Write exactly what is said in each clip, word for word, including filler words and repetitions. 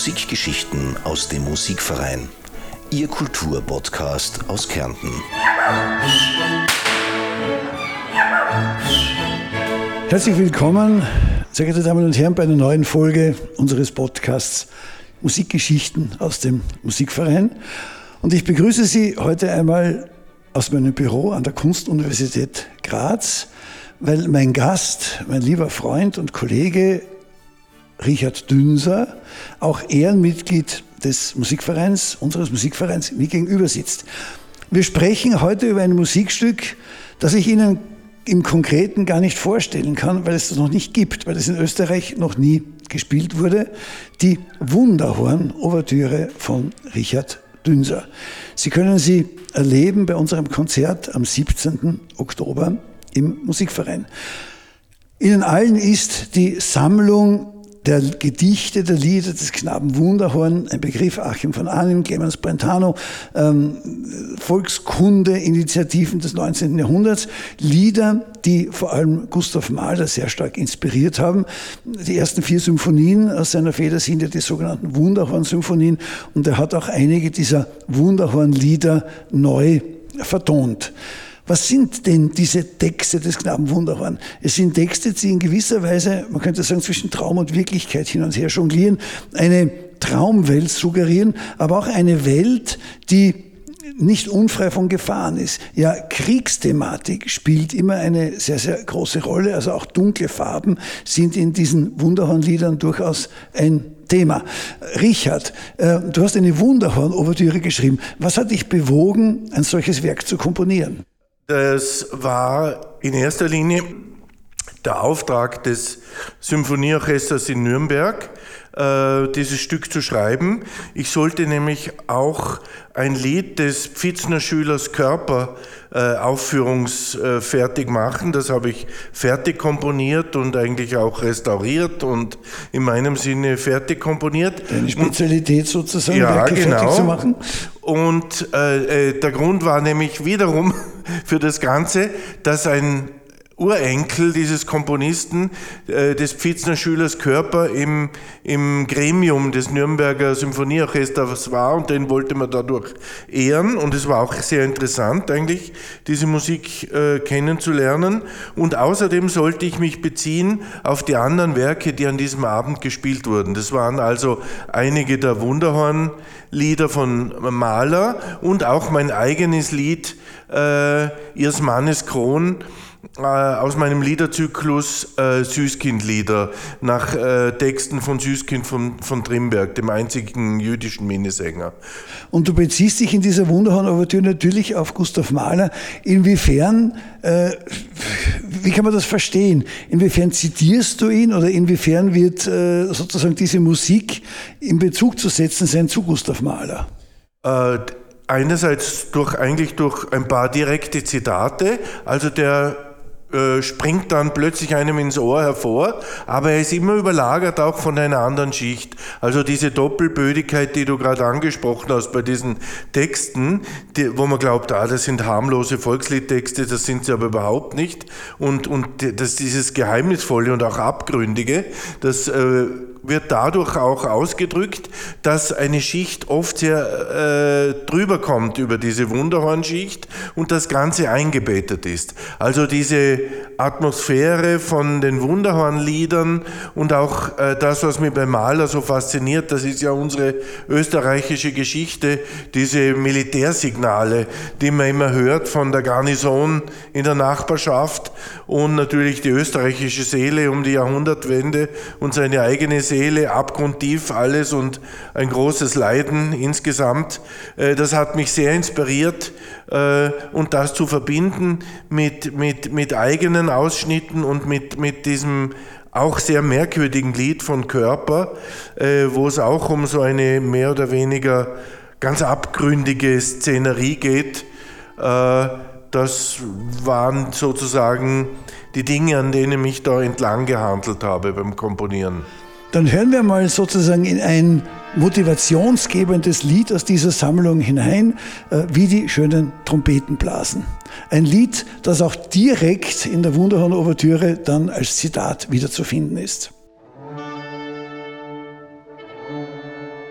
Musikgeschichten aus dem Musikverein. Ihr Kulturpodcast aus Kärnten. Herzlich willkommen, sehr geehrte Damen und Herren, bei einer neuen Folge unseres Podcasts Musikgeschichten aus dem Musikverein. Und ich begrüße Sie heute einmal aus meinem Büro an der Kunstuniversität Graz, weil mein Gast, mein lieber Freund und Kollege Richard Dünser, auch Ehrenmitglied des Musikvereins, unseres Musikvereins, mir gegenüber sitzt. Wir sprechen heute über ein Musikstück, das ich Ihnen im Konkreten gar nicht vorstellen kann, weil es das noch nicht gibt, weil es in Österreich noch nie gespielt wurde. Die Wunderhorn-Ouvertüre von Richard Dünser. Sie können sie erleben bei unserem Konzert am siebzehnten Oktober im Musikverein. Ihnen allen ist die Sammlung der Gedichte, der Lieder des Knaben Wunderhorn, ein Begriff, Achim von Arnim, Clemens Brentano, ähm, Volkskunde-Initiativen des neunzehnten Jahrhunderts, Lieder, die vor allem Gustav Mahler sehr stark inspiriert haben. Die ersten vier Symphonien aus seiner Feder sind ja die sogenannten Wunderhorn-Symphonien, und er hat auch einige dieser Wunderhorn-Lieder neu vertont. Was sind denn diese Texte des Knaben Wunderhorn? Es sind Texte, die in gewisser Weise, man könnte sagen, zwischen Traum und Wirklichkeit hin und her jonglieren, eine Traumwelt suggerieren, aber auch eine Welt, die nicht unfrei von Gefahren ist. Ja, Kriegsthematik spielt immer eine sehr, sehr große Rolle. Also auch dunkle Farben sind in diesen Wunderhornliedern durchaus ein Thema. Richard, äh, du hast eine Wunderhorn-Ouvertüre geschrieben. Was hat dich bewogen, ein solches Werk zu komponieren? Das war in erster Linie der Auftrag des Symphonieorchesters in Nürnberg, äh, dieses Stück zu schreiben. Ich sollte nämlich auch ein Lied des Pfitzner Schülers Körper äh, aufführungsfertig machen. Das habe ich fertig komponiert und eigentlich auch restauriert und in meinem Sinne fertig komponiert. Deine Spezialität sozusagen, ja, Werke genau. fertig zu machen? Und äh, der Grund war nämlich wiederum für das Ganze, dass ein Urenkel dieses Komponisten, äh, des Pfitzner Schülers Körper, im, im Gremium des Nürnberger Symphonieorchesters war, und den wollte man dadurch ehren, und es war auch sehr interessant eigentlich, diese Musik äh, kennenzulernen, und außerdem sollte ich mich beziehen auf die anderen Werke, die an diesem Abend gespielt wurden. Das waren also einige der Wunderhorn-Lieder von Mahler und auch mein eigenes Lied, äh, Ihres Mannes Kron, aus meinem Liederzyklus äh, Süßkindlieder nach äh, Texten von Süßkind von, von Trimberg, dem einzigen jüdischen Minnesänger. Und du beziehst dich in dieser Wunderhorn-Ouvertüre natürlich auf Gustav Mahler. Inwiefern, äh, wie kann man das verstehen? Inwiefern zitierst du ihn, oder inwiefern wird äh, sozusagen diese Musik in Bezug zu setzen sein zu Gustav Mahler? Äh, einerseits durch, eigentlich durch ein paar direkte Zitate, also der Äh, springt dann plötzlich einem ins Ohr hervor, aber er ist immer überlagert auch von einer anderen Schicht. Also diese Doppelbödigkeit, die du gerade angesprochen hast bei diesen Texten, die, wo man glaubt, ah, das sind harmlose Volksliedtexte, das sind sie aber überhaupt nicht. Und, und das, dieses Geheimnisvolle und auch Abgründige, das äh, wird dadurch auch ausgedrückt, dass eine Schicht oft sehr äh, drüber kommt über diese Wunderhornschicht und das Ganze eingebettet ist. Also diese Atmosphäre von den Wunderhornliedern und auch äh, das, was mich bei Mahler so fasziniert, das ist ja unsere österreichische Geschichte, diese Militärsignale, die man immer hört von der Garnison in der Nachbarschaft, und natürlich die österreichische Seele um die Jahrhundertwende und seine eigene Seele, abgrundtief alles und ein großes Leiden insgesamt. Das hat mich sehr inspiriert, und das zu verbinden mit, mit, mit eigenen Ausschnitten und mit, mit diesem auch sehr merkwürdigen Lied von Körper, wo es auch um so eine mehr oder weniger ganz abgründige Szenerie geht. Das waren sozusagen die Dinge, an denen ich mich da entlang gehandelt habe beim Komponieren. Dann hören wir mal sozusagen in ein motivationsgebendes Lied aus dieser Sammlung hinein, wie die schönen Trompeten blasen. Ein Lied, das auch direkt in der Wunderhorn-Ouvertüre dann als Zitat wiederzufinden ist.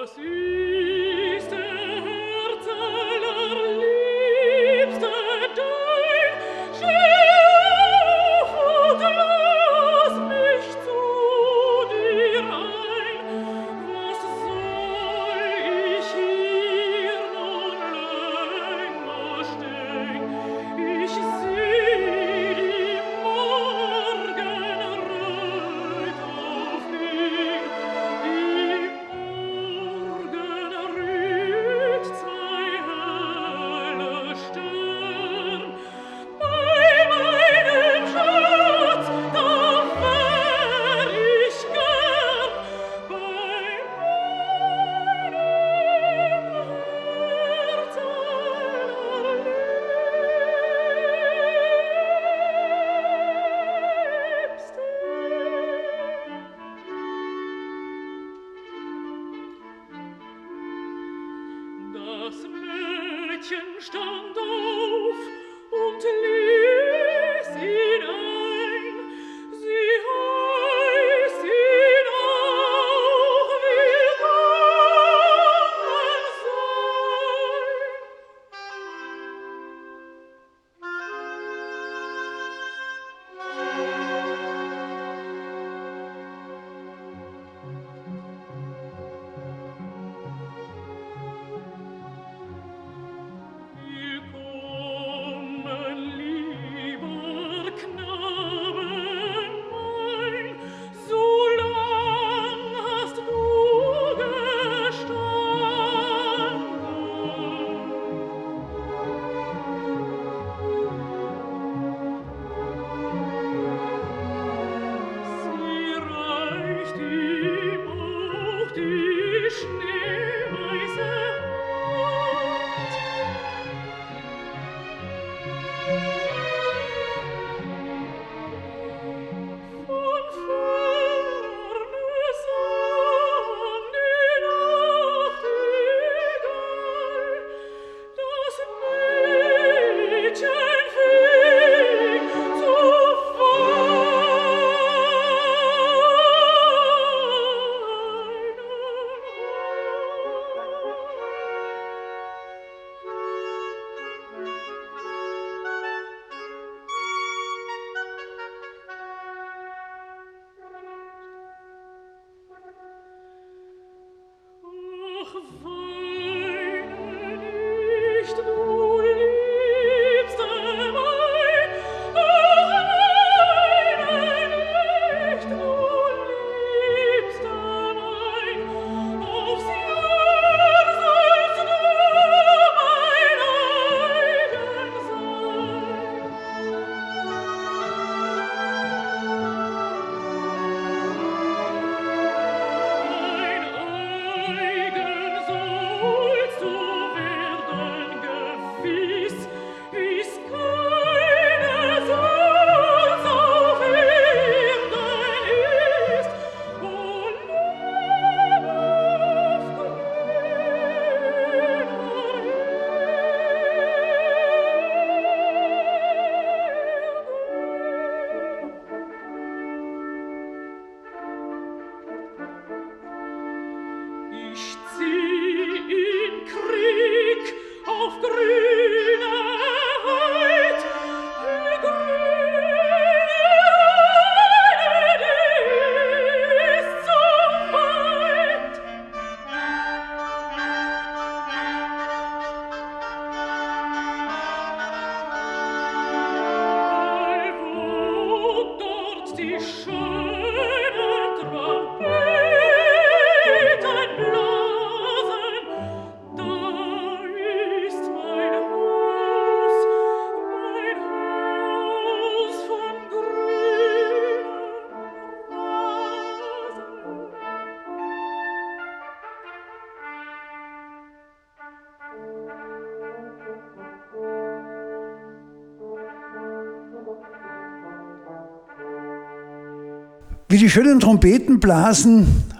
Wie die schönen Trompetenblasen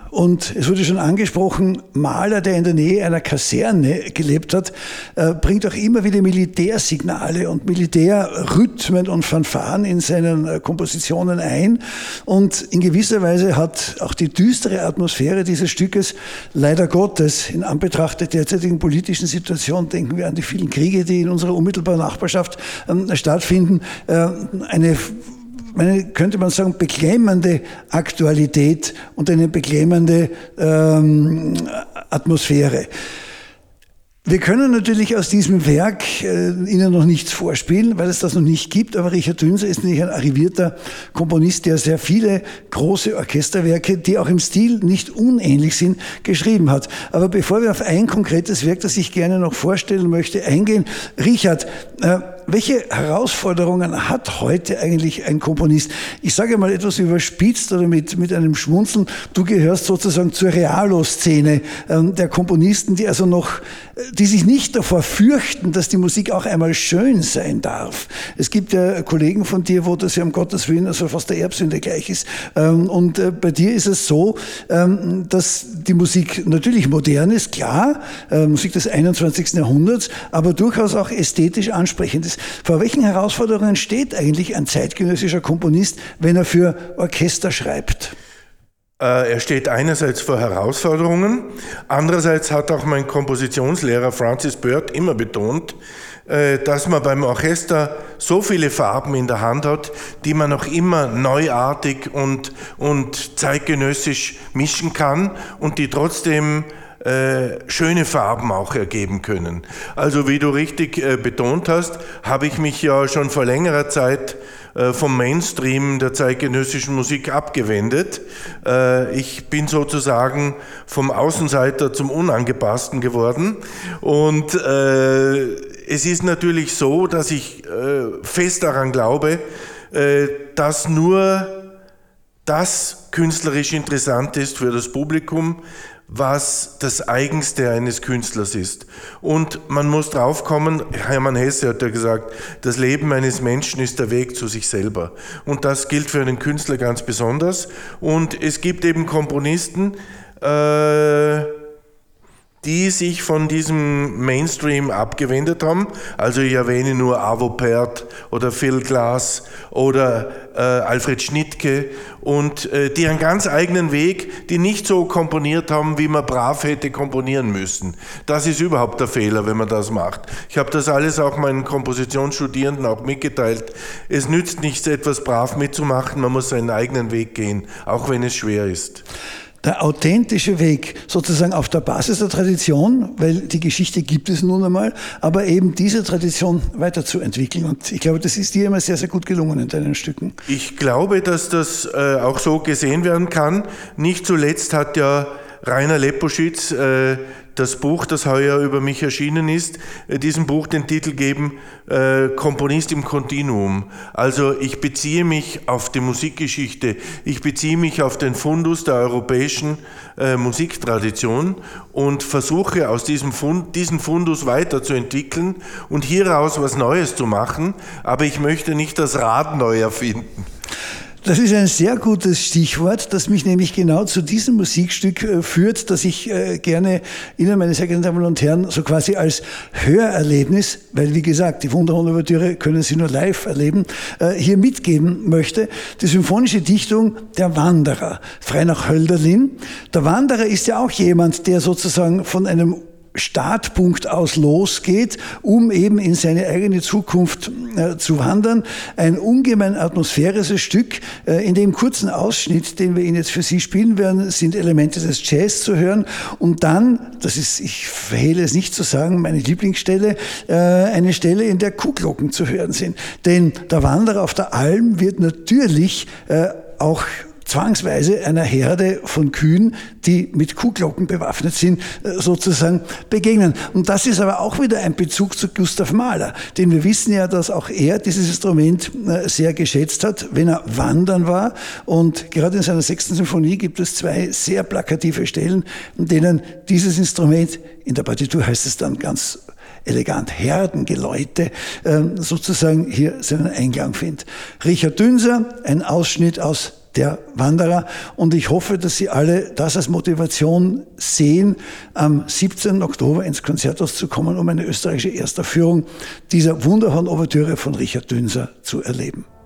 Und es wurde schon angesprochen, Mahler, der in der Nähe einer Kaserne gelebt hat, äh, bringt auch immer wieder Militärsignale und Militärrhythmen und Fanfaren in seinen äh, Kompositionen ein. Und in gewisser Weise hat auch die düstere Atmosphäre dieses Stückes, leider Gottes, in Anbetracht der derzeitigen politischen Situation, denken wir an die vielen Kriege, die in unserer unmittelbaren Nachbarschaft äh, stattfinden, äh, eine Eine, könnte man sagen, beklemmende Aktualität und eine beklemmende ähm, Atmosphäre. Wir können natürlich aus diesem Werk äh, Ihnen noch nichts vorspielen, weil es das noch nicht gibt, aber Richard Dünser ist natürlich ein arrivierter Komponist, der sehr viele große Orchesterwerke, die auch im Stil nicht unähnlich sind, geschrieben hat. Aber bevor wir auf ein konkretes Werk, das ich gerne noch vorstellen möchte, eingehen, Richard, äh, welche Herausforderungen hat heute eigentlich ein Komponist? Ich sage mal etwas überspitzt oder mit, mit einem Schmunzeln. Du gehörst sozusagen zur Realo-Szene ähm, der Komponisten, die also noch, die sich nicht davor fürchten, dass die Musik auch einmal schön sein darf. Es gibt ja Kollegen von dir, wo das ja um Gottes Willen also fast der Erbsünde gleich ist. Ähm, und äh, bei dir ist es so, ähm, dass die Musik natürlich modern ist, klar, äh, Musik des einundzwanzigsten Jahrhunderts, aber durchaus auch ästhetisch ansprechend ist. Vor welchen Herausforderungen steht eigentlich ein zeitgenössischer Komponist, wenn er für Orchester schreibt? Er steht einerseits vor Herausforderungen, andererseits hat auch mein Kompositionslehrer Francis Burt immer betont, dass man beim Orchester so viele Farben in der Hand hat, die man auch immer neuartig und, und zeitgenössisch mischen kann und die trotzdem Äh, schöne Farben auch ergeben können. Also wie du richtig äh, betont hast, habe ich mich ja schon vor längerer Zeit äh, vom Mainstream der zeitgenössischen Musik abgewendet. Äh, ich bin sozusagen vom Außenseiter zum Unangepassten geworden und äh, es ist natürlich so, dass ich äh, fest daran glaube, äh, dass nur das künstlerisch interessant ist für das Publikum, was das Eigenste eines Künstlers ist. Und man muss draufkommen, Hermann Hesse hat ja gesagt, das Leben eines Menschen ist der Weg zu sich selber. Und das gilt für einen Künstler ganz besonders. Und es gibt eben Komponisten, äh, die sich von diesem Mainstream abgewendet haben. Also ich erwähne nur Arvo Pärt oder Phil Glass oder äh, Alfred Schnittke und äh, die einen ganz eigenen Weg, die nicht so komponiert haben, wie man brav hätte komponieren müssen. Das ist überhaupt der Fehler, wenn man das macht. Ich habe das alles auch meinen Kompositionsstudierenden auch mitgeteilt. Es nützt nichts, etwas brav mitzumachen, man muss seinen eigenen Weg gehen, auch wenn es schwer ist. Der authentische Weg, sozusagen auf der Basis der Tradition, weil die Geschichte gibt es nun einmal, aber eben diese Tradition weiterzuentwickeln. Und ich glaube, das ist dir immer sehr, sehr gut gelungen in deinen Stücken. Ich glaube, dass das äh, auch so gesehen werden kann. Nicht zuletzt hat ja Rainer Leposchitz äh, das Buch, das heuer über mich erschienen ist, diesem Buch den Titel geben, äh, Komponist im Kontinuum. Also ich beziehe mich auf die Musikgeschichte, ich beziehe mich auf den Fundus der europäischen äh, Musiktradition und versuche aus diesem Fund, diesen Fundus weiterzuentwickeln und hieraus was Neues zu machen, aber ich möchte nicht das Rad neu erfinden. Das ist ein sehr gutes Stichwort, das mich nämlich genau zu diesem Musikstück äh, führt, das ich äh, gerne Ihnen, meine sehr geehrten Damen und Herren, so quasi als Hörerlebnis, weil wie gesagt, die Wunderhorn-Ouvertüre können Sie nur live erleben, äh, hier mitgeben möchte. Die symphonische Dichtung Der Wanderer, frei nach Hölderlin. Der Wanderer ist ja auch jemand, der sozusagen von einem Startpunkt aus losgeht, um eben in seine eigene Zukunft äh, zu wandern. Ein ungemein atmosphärisches Stück. Äh, in dem kurzen Ausschnitt, den wir Ihnen jetzt für Sie spielen werden, sind Elemente des Jazz zu hören. Und dann, das ist, ich verhehle es nicht zu sagen, meine Lieblingsstelle, äh, eine Stelle, in der Kuhglocken zu hören sind. Denn der Wanderer auf der Alm wird natürlich äh, auch zwangsweise einer Herde von Kühen, die mit Kuhglocken bewaffnet sind, sozusagen begegnen. Und das ist aber auch wieder ein Bezug zu Gustav Mahler, denn wir wissen ja, dass auch er dieses Instrument sehr geschätzt hat, wenn er wandern war. Und gerade in seiner sechsten Symphonie gibt es zwei sehr plakative Stellen, in denen dieses Instrument, in der Partitur heißt es dann ganz elegant Herdengeläute, sozusagen hier seinen Eingang findet. Richard Dünser, ein Ausschnitt aus der Wanderer. Und ich hoffe, dass Sie alle das als Motivation sehen, am siebzehnten Oktober ins Konzerthaus zu kommen, um eine österreichische Erstaufführung dieser wunderbaren Ouvertüre von Richard Dünser zu erleben.